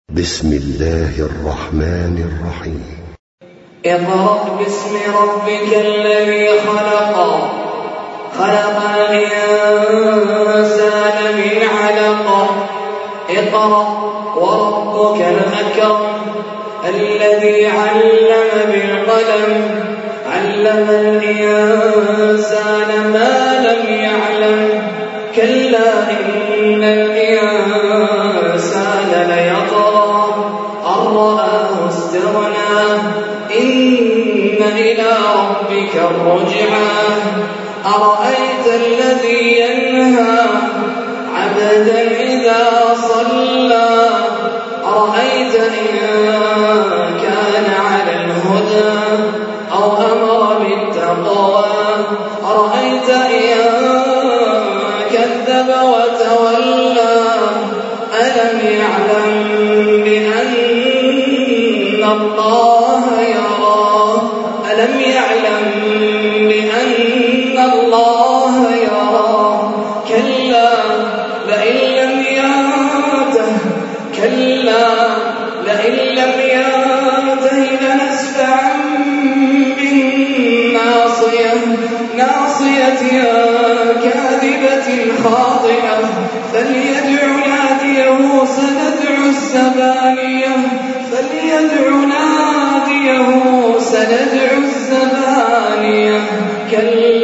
بسم الله الرحمن الرحيم. اقرأ باسم ربك الذي خلق الإنسان من علق اقرأ وربك الأكرم الذي علم بالقلم علم الإنسان ما لم يعلم كلا إن الإنسان ليطغى أن رآه استغنى إن إلى ربك الرجعى أرأيت الذي ينهى عبدا إذا صلى أرأيت إن كان على الهدى أو أمر بالتقوى أرأيت إن كذب وتولى ألم يعلم بأن الله يرى ألم يعلم بأن الله يرى كلا لئن لم ينته لنسفعا بالناصية ناصية كاذبة خاطئة فليدع ناديه سندع الزبانية كلا